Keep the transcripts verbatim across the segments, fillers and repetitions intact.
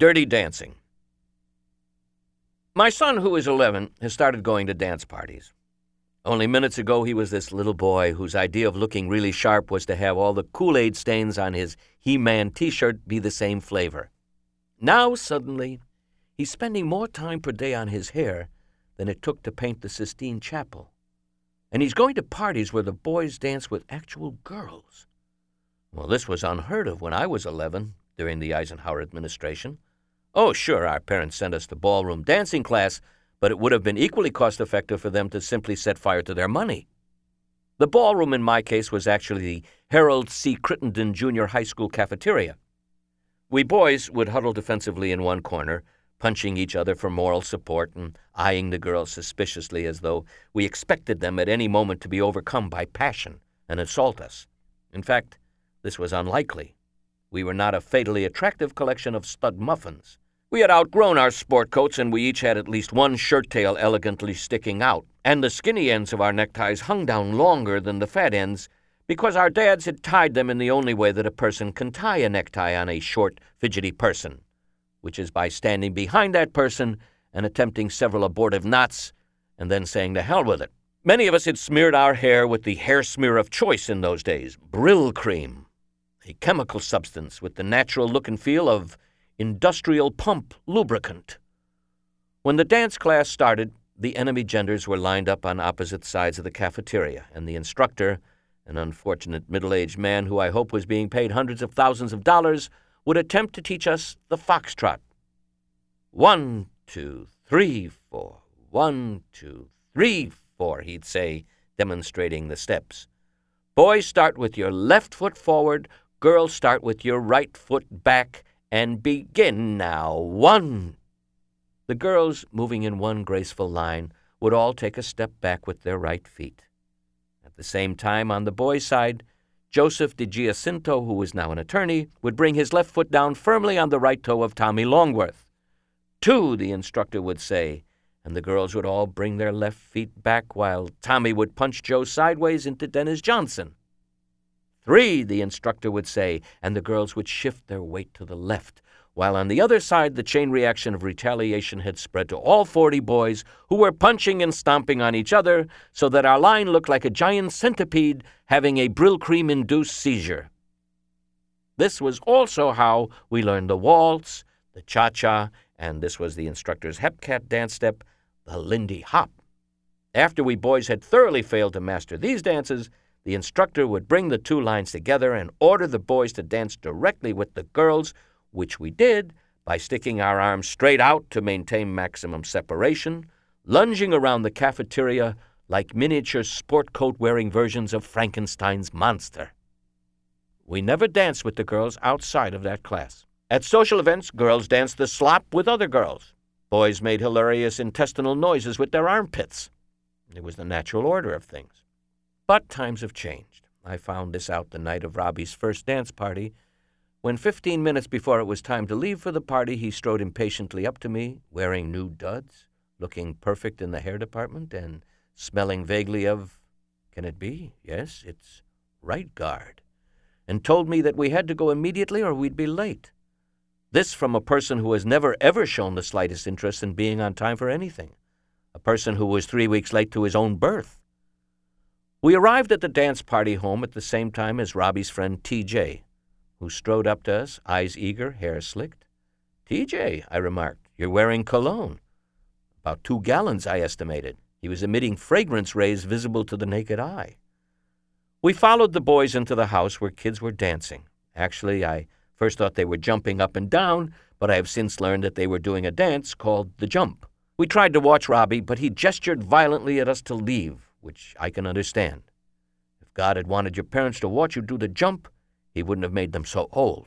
Dirty dancing. My son, who is eleven, has started going to dance parties. Only minutes ago, he was this little boy whose idea of looking really sharp was to have all the Kool-Aid stains on his He-Man t-shirt be the same flavor. Now, suddenly, he's spending more time per day on his hair than it took to paint the Sistine Chapel. And he's going to parties where the boys dance with actual girls. Well, this was unheard of when I was eleven, during the Eisenhower administration. Oh, sure, our parents sent us to ballroom dancing class, but it would have been equally cost-effective for them to simply set fire to their money. The ballroom in my case was actually the Harold C. Crittenden Junior High School cafeteria. We boys would huddle defensively in one corner, punching each other for moral support and eyeing the girls suspiciously as though we expected them at any moment to be overcome by passion and assault us. In fact, this was unlikely. We were not a fatally attractive collection of stud muffins. We had outgrown our sport coats, and we each had at least one shirt tail elegantly sticking out, and the skinny ends of our neckties hung down longer than the fat ends because our dads had tied them in the only way that a person can tie a necktie on a short, fidgety person, which is by standing behind that person and attempting several abortive knots and then saying to hell with it. Many of us had smeared our hair with the hair smear of choice in those days, Brill Cream, a chemical substance with the natural look and feel of industrial pump lubricant. When the dance class started, the enemy genders were lined up on opposite sides of the cafeteria, and the instructor, an unfortunate middle-aged man who I hope was being paid hundreds of thousands of dollars, would attempt to teach us the foxtrot. One, two, three, four. One, two, three, four, he'd say, demonstrating the steps. Boys, start with your left foot forward. Girls, start with your right foot back. And begin now. One. The girls, moving in one graceful line, would all take a step back with their right feet. At the same time, on the boys' side, Joseph DiGiacinto, who was now an attorney, would bring his left foot down firmly on the right toe of Tommy Longworth. Two, the instructor would say, and the girls would all bring their left feet back while Tommy would punch Joe sideways into Dennis Johnson. Three, the instructor would say, and the girls would shift their weight to the left, while on the other side the chain reaction of retaliation had spread to all forty boys who were punching and stomping on each other so that our line looked like a giant centipede having a Brill Cream-induced seizure. This was also how we learned the waltz, the cha-cha, and this was the instructor's hepcat dance step, the Lindy Hop. After we boys had thoroughly failed to master these dances, the instructor would bring the two lines together and order the boys to dance directly with the girls, which we did by sticking our arms straight out to maintain maximum separation, lunging around the cafeteria like miniature sport coat-wearing versions of Frankenstein's monster. We never danced with the girls outside of that class. At social events, girls danced the slop with other girls. Boys made hilarious intestinal noises with their armpits. It was the natural order of things. But times have changed. I found this out the night of Robbie's first dance party, when fifteen minutes before it was time to leave for the party, he strode impatiently up to me, wearing new duds, looking perfect in the hair department, and smelling vaguely of, can it be? Yes, it's Right Guard, and told me that we had to go immediately or we'd be late. This from a person who has never ever shown the slightest interest in being on time for anything, a person who was three weeks late to his own birth. We arrived at the dance party home at the same time as Robbie's friend T J, who strode up to us, eyes eager, hair slicked. T J, I remarked, you're wearing cologne. About two gallons, I estimated. He was emitting fragrance rays visible to the naked eye. We followed the boys into the house where kids were dancing. Actually, I first thought they were jumping up and down, but I have since learned that they were doing a dance called the jump. We tried to watch Robbie, but he gestured violently at us to leave, which I can understand. If God had wanted your parents to watch you do the jump, he wouldn't have made them so old.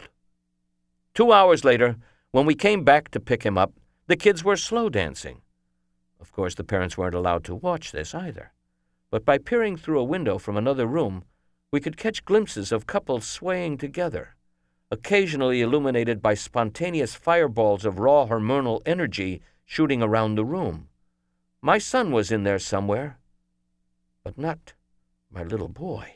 Two hours later, when we came back to pick him up, the kids were slow dancing. Of course, the parents weren't allowed to watch this either. But by peering through a window from another room, we could catch glimpses of couples swaying together, occasionally illuminated by spontaneous fireballs of raw hormonal energy shooting around the room. My son was in there somewhere, but not my little boy.